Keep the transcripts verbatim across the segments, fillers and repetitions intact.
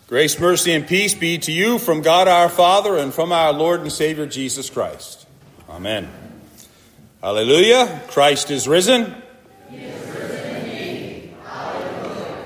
Grace, mercy, and peace be to you from God our Father and from our Lord and Savior Jesus Christ. Amen. Hallelujah. Christ is risen. He is risen indeed. Hallelujah.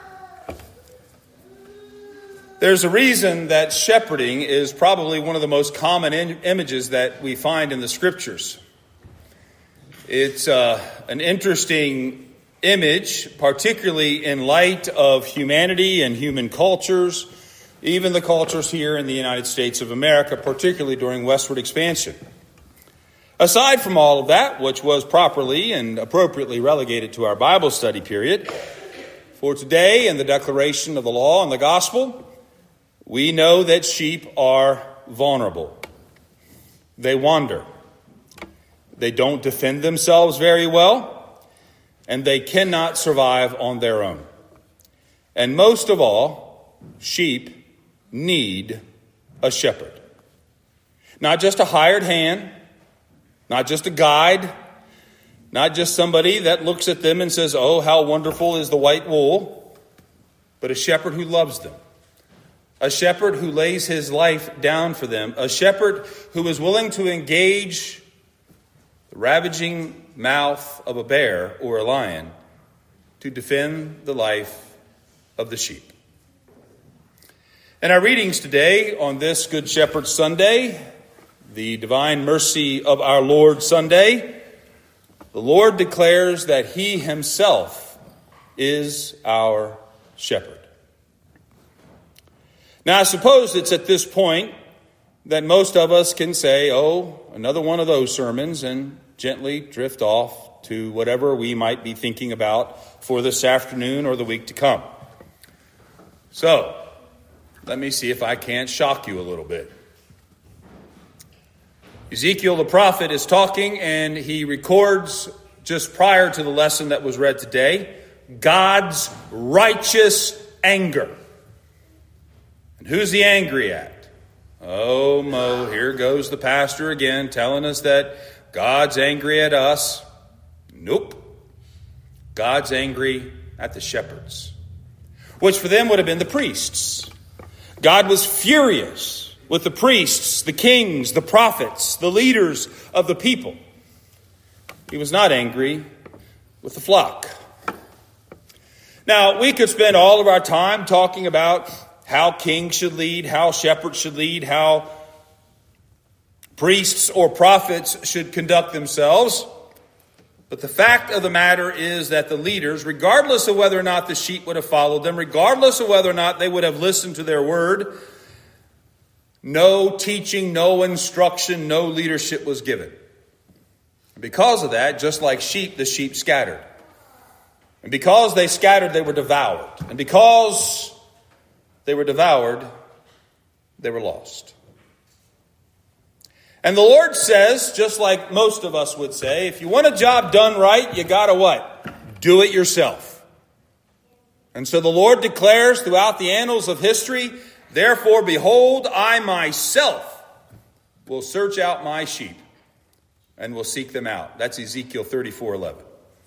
There's a reason that shepherding is probably one of the most common in- images that we find in the Scriptures. It's uh, an interesting image, particularly in light of humanity and human cultures, even the cultures here in the United States of America, particularly during westward expansion. Aside from all of that, which was properly and appropriately relegated to our Bible study period, for today in the declaration of the law and the gospel, we know that sheep are vulnerable. They wander. They don't defend themselves very well. And they cannot survive on their own. And most of all, sheep need a shepherd. Not just a hired hand, not just a guide, not just somebody that looks at them and says, oh, how wonderful is the white wool, but a shepherd who loves them. A shepherd who lays his life down for them. A shepherd who is willing to engage the ravaging mouth of a bear or a lion to defend the life of the sheep. In our readings today on this Good Shepherd Sunday, the Divine Mercy of our Lord Sunday, the Lord declares that He Himself is our shepherd. Now, I suppose it's at this point that most of us can say, oh, another one of those sermons, and gently drift off to whatever we might be thinking about for this afternoon or the week to come. So, let me see if I can't shock you a little bit. Ezekiel the prophet is talking, and he records just prior to the lesson that was read today, God's righteous anger. And who's he angry at? Oh, Mo, here goes the pastor again telling us that God's angry at us. Nope. God's angry at the shepherds, which for them would have been the priests. God was furious with the priests, the kings, the prophets, the leaders of the people. He was not angry with the flock. Now, we could spend all of our time talking about how kings should lead, how shepherds should lead, how priests or prophets should conduct themselves. But the fact of the matter is that the leaders, regardless of whether or not the sheep would have followed them, regardless of whether or not they would have listened to their word, no teaching, no instruction, no leadership was given. And because of that, just like sheep, the sheep scattered. And because they scattered, they were devoured. And because they were devoured, they were lost. And the Lord says, just like most of us would say, if you want a job done right, you gotta what? Do it yourself. And so the Lord declares throughout the annals of history, therefore, behold, I myself will search out my sheep and will seek them out. That's Ezekiel thirty-four eleven.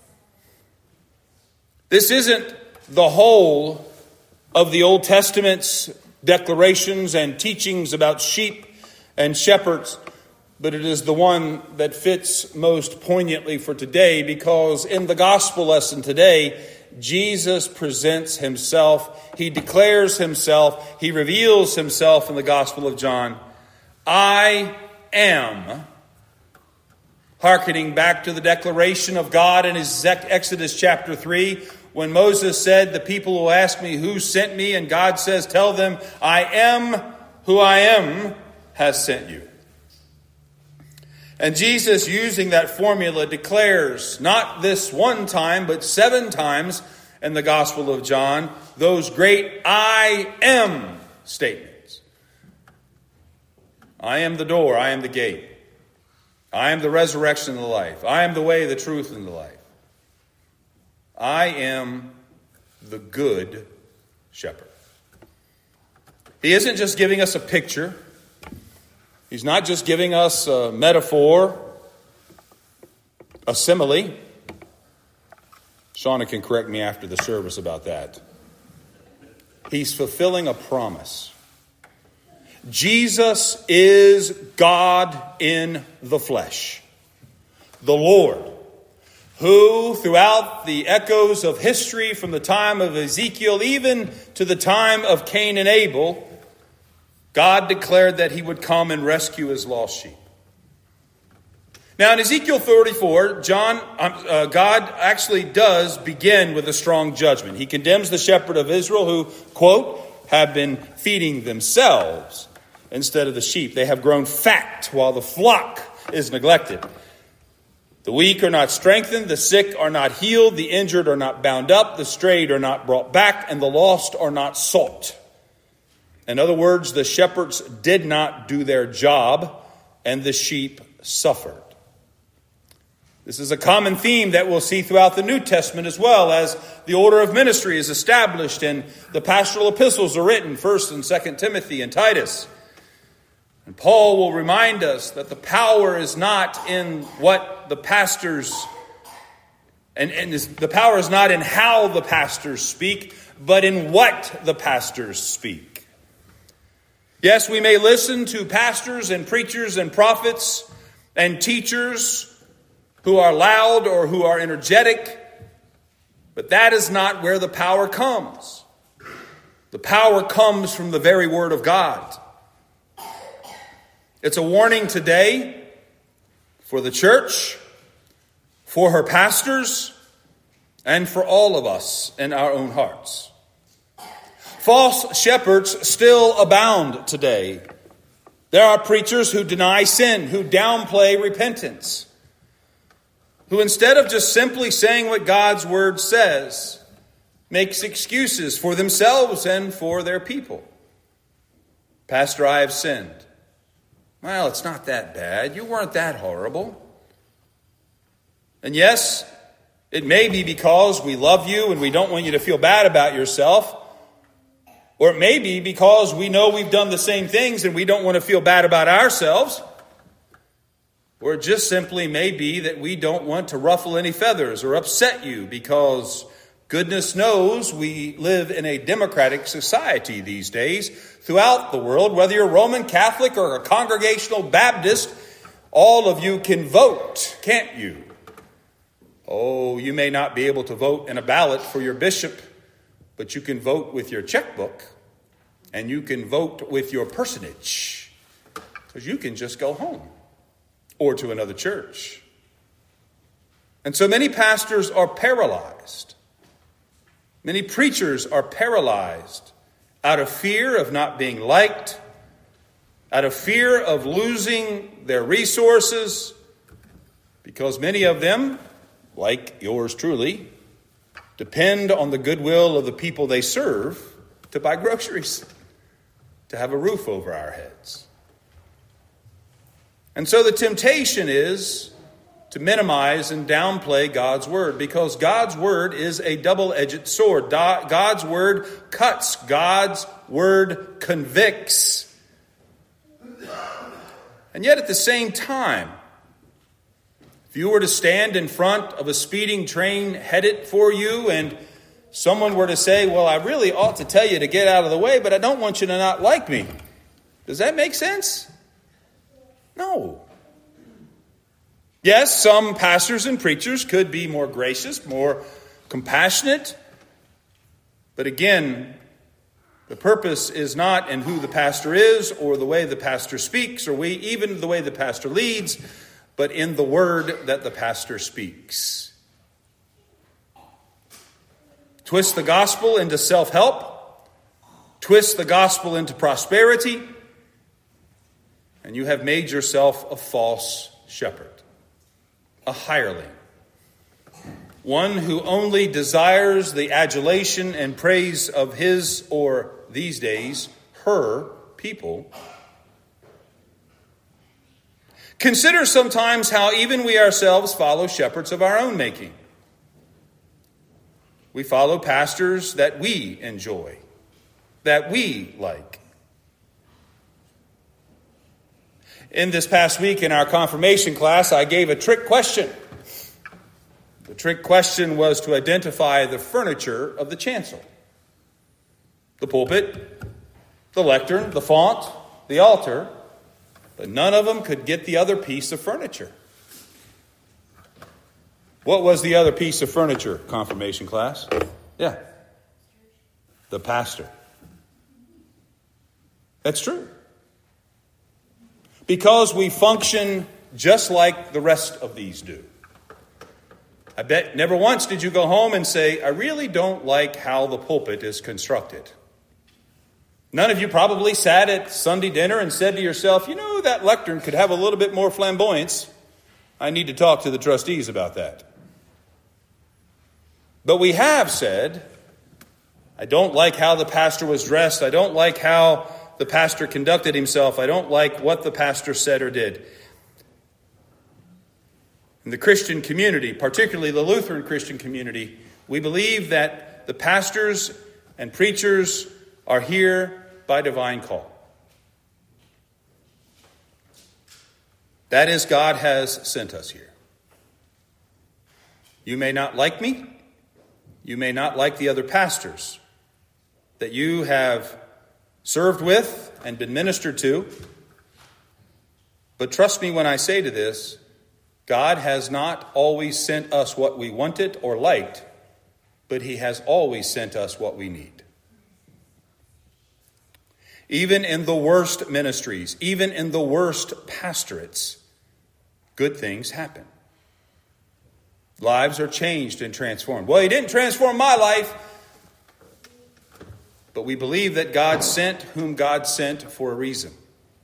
This isn't the whole of the Old Testament's declarations and teachings about sheep and shepherds, but it is the one that fits most poignantly for today, because in the gospel lesson today, Jesus presents himself, he declares himself, he reveals himself in the Gospel of John. I am, hearkening back to the declaration of God in his Exodus chapter three, when Moses said, the people will ask me who sent me, and God says, tell them, I am who I am has sent you. And Jesus, using that formula, declares, not this one time, but seven times in the Gospel of John, those great I am statements. I am the door, I am the gate. I am the resurrection and the life. I am the way, the truth, and the life. I am the good shepherd. He isn't just giving us a picture. He's not just giving us a metaphor, a simile. Shauna can correct me after the service about that. He's fulfilling a promise. Jesus is God in the flesh, the Lord, who throughout the echoes of history from the time of Ezekiel even to the time of Cain and Abel, God declared that he would come and rescue his lost sheep. Now in Ezekiel thirty-four, John, uh, God actually does begin with a strong judgment. He condemns the shepherd of Israel who, quote, have been feeding themselves instead of the sheep. They have grown fat while the flock is neglected. The weak are not strengthened, the sick are not healed, the injured are not bound up, the strayed are not brought back, and the lost are not sought. In other words, the shepherds did not do their job, and the sheep suffered. This is a common theme that we'll see throughout the New Testament as well, as the order of ministry is established and the pastoral epistles are written, First and Second Timothy and Titus. And Paul will remind us that the power is not in what the pastors, and, and the power is not in how the pastors speak, but in what the pastors speak. Yes, we may listen to pastors and preachers and prophets and teachers who are loud or who are energetic, but that is not where the power comes. The power comes from the very Word of God. It's a warning today for the church, for her pastors, and for all of us in our own hearts. False shepherds still abound today. There are preachers who deny sin, who downplay repentance, who instead of just simply saying what God's word says, makes excuses for themselves and for their people. Pastor, I have sinned. Well, it's not that bad. You weren't that horrible. And yes, it may be because we love you and we don't want you to feel bad about yourself. Or it may be because we know we've done the same things and we don't want to feel bad about ourselves. Or it just simply may be that we don't want to ruffle any feathers or upset you because goodness knows we live in a democratic society these days throughout the world. Whether you're Roman Catholic or a Congregational Baptist, all of you can vote, can't you? Oh, you may not be able to vote in a ballot for your bishop, but you can vote with your checkbook and you can vote with your personage because you can just go home or to another church. And so many pastors are paralyzed. Many preachers are paralyzed out of fear of not being liked, out of fear of losing their resources, because many of them, like yours truly, depend on the goodwill of the people they serve to buy groceries, to have a roof over our heads. And so the temptation is to minimize and downplay God's word, because God's word is a double-edged sword. God's word cuts. God's word convicts. And yet at the same time, if you were to stand in front of a speeding train headed for you and someone were to say, well, I really ought to tell you to get out of the way, but I don't want you to not like me. Does that make sense? No. Yes, some pastors and preachers could be more gracious, more compassionate. But again, the purpose is not in who the pastor is or the way the pastor speaks or we, even the way the pastor leads, but in the word that the pastor speaks. Twist the gospel into self-help. Twist the gospel into prosperity. And you have made yourself a false shepherd. A hireling. One who only desires the adulation and praise of his, or these days, her people. Consider sometimes how even we ourselves follow shepherds of our own making. We follow pastors that we enjoy, that we like. In this past week in our confirmation class, I gave a trick question. The trick question was to identify the furniture of the chancel. the pulpit, the lectern, the font, the altar, but none of them could get the other piece of furniture. What was the other piece of furniture, confirmation class? Yeah. The pastor. That's true. Because we function just like the rest of these do. I bet never once did you go home and say, I really don't like how the pulpit is constructed. None of you probably sat at Sunday dinner and said to yourself, you know, that lectern could have a little bit more flamboyance. I need to talk to the trustees about that. But we have said, I don't like how the pastor was dressed. I don't like how the pastor conducted himself. I don't like what the pastor said or did. In the Christian community, particularly the Lutheran Christian community, we believe that the pastors and preachers are here by divine call. That is, God has sent us here. You may not like me. You may not like the other pastors that you have served with and been ministered to. But trust me when I say to this, God has not always sent us what we wanted or liked, but he has always sent us what we need. Even in the worst ministries, even in the worst pastorates, good things happen. Lives are changed and transformed. Well, he didn't transform my life, but we believe that God sent whom God sent for a reason.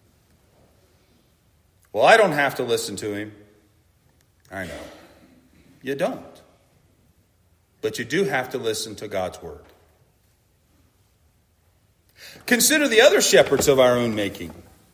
Well, I don't have to listen to him. I know. You don't. But you do have to listen to God's word. Consider the other shepherds of our own making.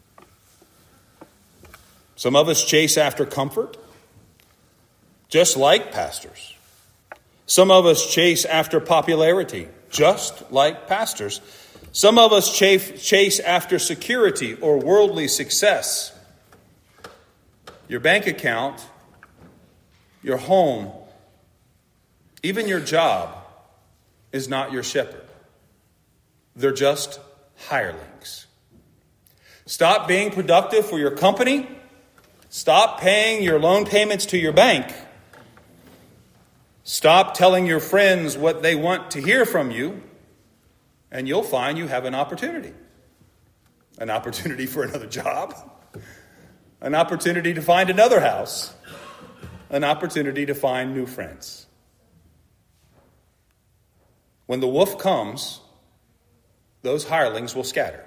Some of us chase after comfort, just like pastors. Some of us chase after popularity, just like pastors. Some of us chase after security or worldly success. Your bank account, your home, even your job is not your shepherd. They're just hirelings. Stop being productive for your company. Stop paying your loan payments to your bank. Stop telling your friends what they want to hear from you, and you'll find you have an opportunity. An opportunity for another job. An opportunity to find another house. An opportunity to find new friends. When the wolf comes, those hirelings will scatter.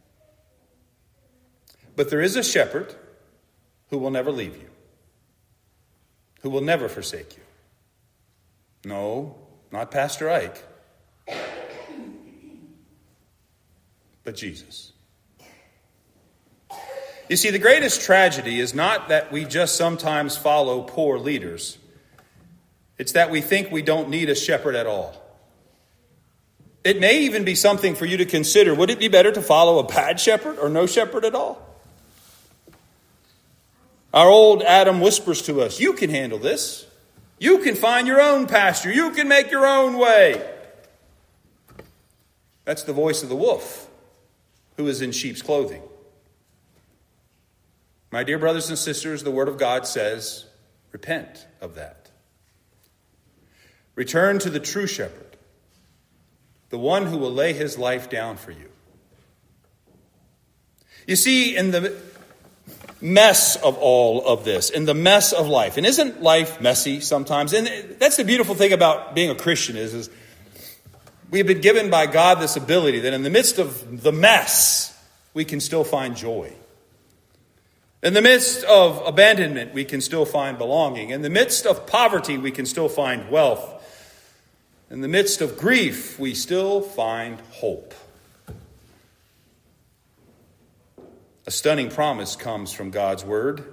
But there is a shepherd who will never leave you, who will never forsake you. No, not Pastor Ike, but Jesus. You see, the greatest tragedy is not that we just sometimes follow poor leaders. It's that we think we don't need a shepherd at all. It may even be something for you to consider. Would it be better to follow a bad shepherd or no shepherd at all? Our old Adam whispers to us, you can handle this. You can find your own pasture. You can make your own way. That's the voice of the wolf who is in sheep's clothing. My dear brothers and sisters, the Word of God says, repent of that. Return to the true shepherd, the one who will lay his life down for you. You see, in the mess of all of this, in the mess of life, and isn't life messy sometimes? And that's the beautiful thing about being a Christian is, is we've been given by God this ability that in the midst of the mess, we can still find joy. In the midst of abandonment, we can still find belonging. In the midst of poverty, we can still find wealth. In the midst of grief, we still find hope. A stunning promise comes from God's word.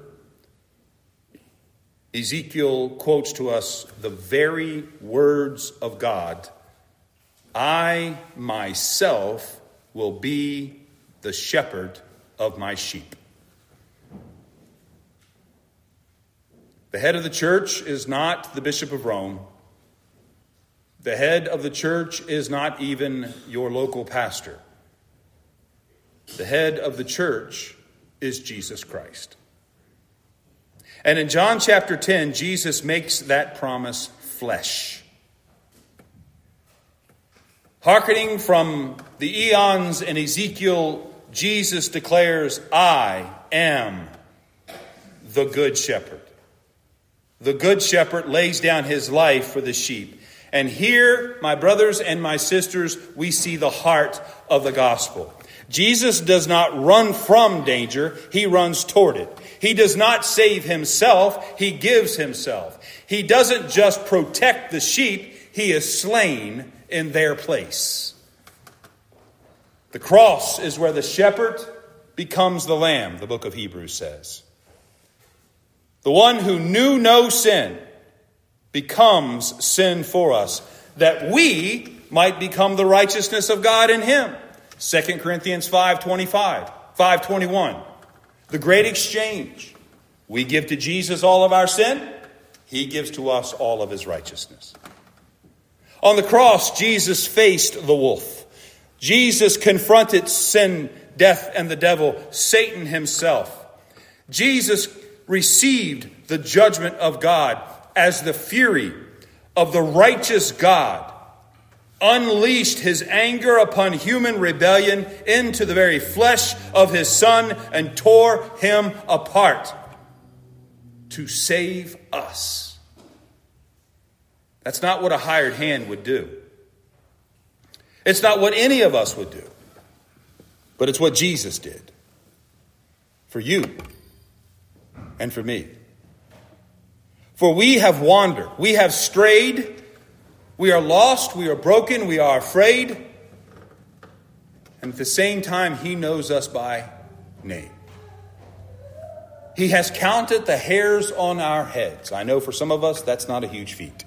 Ezekiel quotes to us the very words of God. I myself will be the shepherd of my sheep. The head of the church is not the Bishop of Rome. The head of the church is not even your local pastor. The head of the church is Jesus Christ. And in John chapter ten, Jesus makes that promise flesh. Hearkening from the eons in Ezekiel, Jesus declares, I am the good shepherd. The good shepherd lays down his life for the sheep. And here, my brothers and my sisters, we see the heart of the gospel. Jesus does not run from danger, he runs toward it. He does not save himself, he gives himself. He doesn't just protect the sheep, he is slain in their place. The cross is where the shepherd becomes the lamb, the book of Hebrews says. The one who knew no sin becomes sin for us, that we might become the righteousness of God in him. Second Corinthians five twenty-five, five twenty-one. The great exchange. We give to Jesus all of our sin. He gives to us all of his righteousness. On the cross, Jesus faced the wolf. Jesus confronted sin, death, and the devil, Satan himself. Jesus received the judgment of God as the fury of the righteous God unleashed his anger upon human rebellion into the very flesh of his Son and tore him apart to save us. That's not what a hired hand would do. It's not what any of us would do. But it's what Jesus did. For you and for me. For we have wandered, we have strayed, we are lost, we are broken, we are afraid. And at the same time, he knows us by name. He has counted the hairs on our heads. I know for some of us, that's not a huge feat.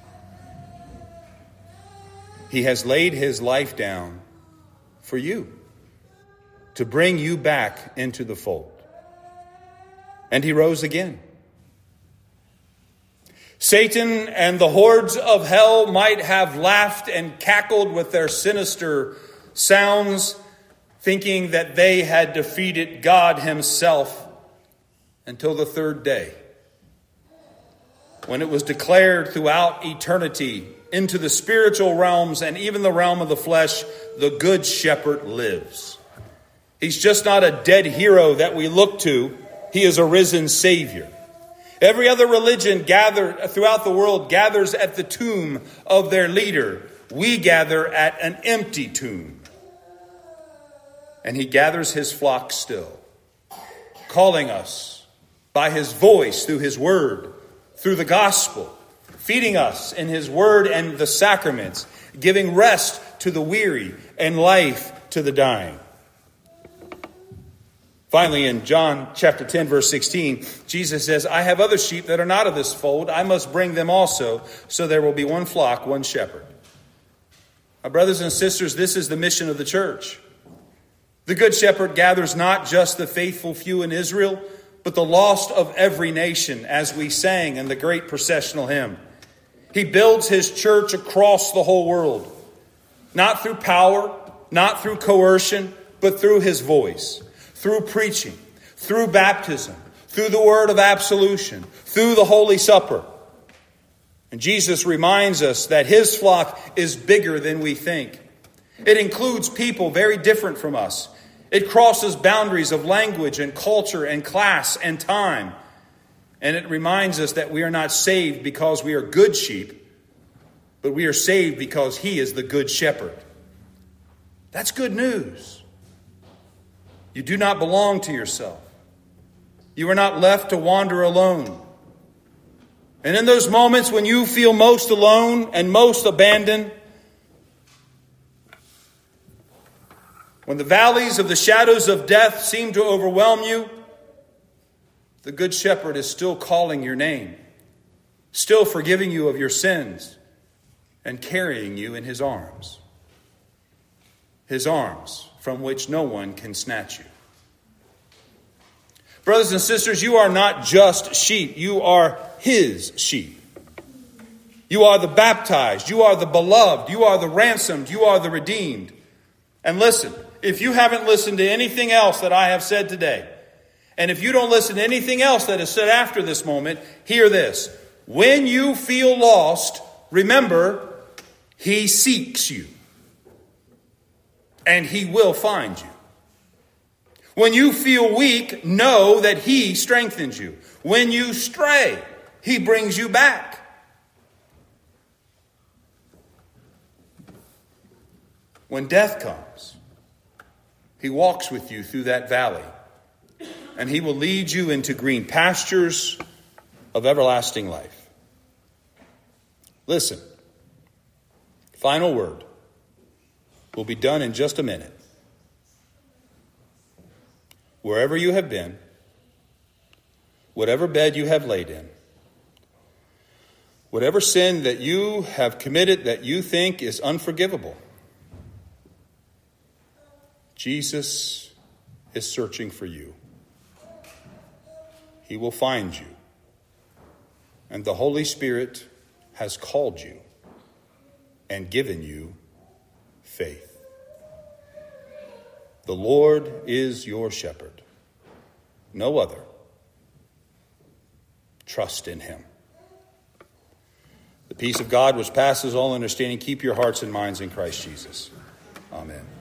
He has laid his life down for you to bring you back into the fold. And he rose again. Satan and the hordes of hell might have laughed and cackled with their sinister sounds, thinking that they had defeated God himself, until the third day, when it was declared throughout eternity into the spiritual realms and even the realm of the flesh, the good shepherd lives. He's just not a dead hero that we look to. He is a risen Savior. Every other religion gathered throughout the world gathers at the tomb of their leader. We gather at an empty tomb. And he gathers his flock still, calling us by his voice, through his word, through the gospel, feeding us in his word and the sacraments, giving rest to the weary and life to the dying. Finally, in John chapter ten, verse sixteen, Jesus says, I have other sheep that are not of this fold. I must bring them also, so there will be one flock, one shepherd. My brothers and sisters, this is the mission of the church. The good shepherd gathers not just the faithful few in Israel, but the lost of every nation, as we sang in the great processional hymn. He builds his church across the whole world, not through power, not through coercion, but through his voice. Through preaching, through baptism, through the word of absolution, through the Holy Supper. And Jesus reminds us that his flock is bigger than we think. It includes people very different from us. It crosses boundaries of language and culture and class and time. And it reminds us that we are not saved because we are good sheep, but we are saved because he is the good shepherd. That's good news. You do not belong to yourself. You are not left to wander alone. And in those moments when you feel most alone and most abandoned, when the valleys of the shadows of death seem to overwhelm you, the Good Shepherd is still calling your name, still forgiving you of your sins, and carrying you in his arms. His arms from which no one can snatch you. Brothers and sisters, you are not just sheep. You are his sheep. You are the baptized. You are the beloved. You are the ransomed. You are the redeemed. And listen, if you haven't listened to anything else that I have said today, and if you don't listen to anything else that is said after this moment, hear this. When you feel lost, remember, he seeks you. And he will find you. When you feel weak, know that he strengthens you. When you stray, he brings you back. When death comes, he walks with you through that valley, and he will lead you into green pastures of everlasting life. Listen, final word will be done in just a minute. Wherever you have been, whatever bed you have laid in, whatever sin that you have committed that you think is unforgivable, Jesus is searching for you. He will find you. And the Holy Spirit has called you and given you faith. The Lord is your shepherd. No other. Trust in him. The peace of God which passes all understanding, keep your hearts and minds in Christ Jesus. Amen.